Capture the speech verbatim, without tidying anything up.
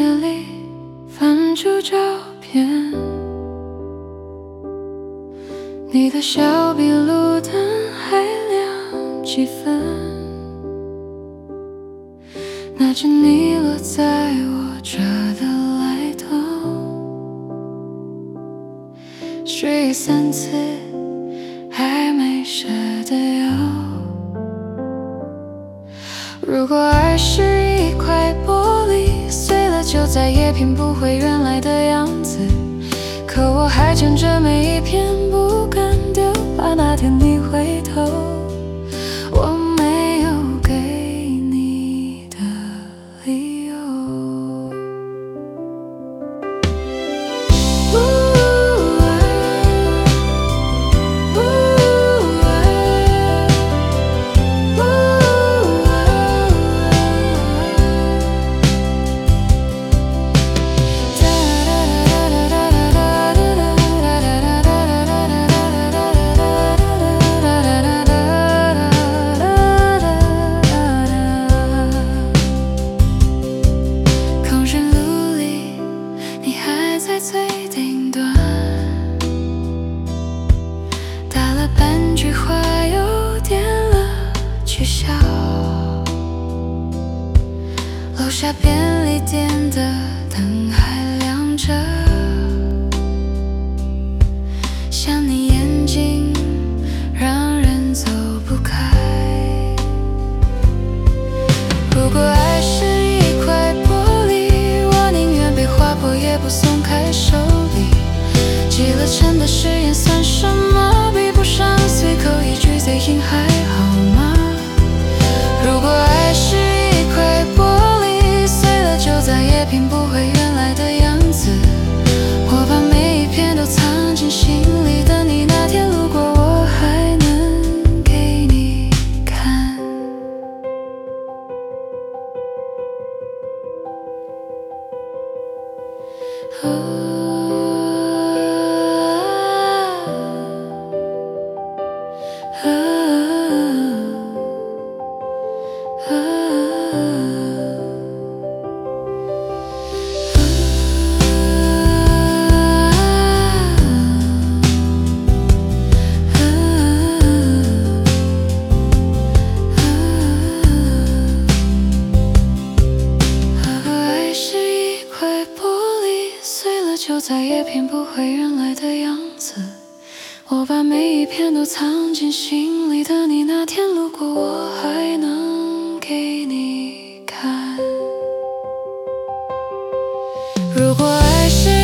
里翻出照片，你的笑比路灯还亮几分，那只你落在我这的来头，睡三次还没舍得有。如果爱是一块玻璃，碎了就再也拼不回原来的样子，可我还捡着每一片不敢丢，怕那天你回头，我没有给你的理由。最顶端打了半句话，又点了取消。楼下便利店的灯还亮着，想你眼睛让人走不开。如果爱是一块玻璃，我宁愿被划破也不松开手里，积了尘的誓言算什么？比不上随口一句嘴硬，还好吗？如果爱是一块玻璃，碎了就再也拼不回原来的样子，我把每一片都藏进心里，等你那天路过，我还能给你看。哦就再也拼不回原来的样子，我把每一片都藏进心里，等你那天路过，我还能给你看。如果爱是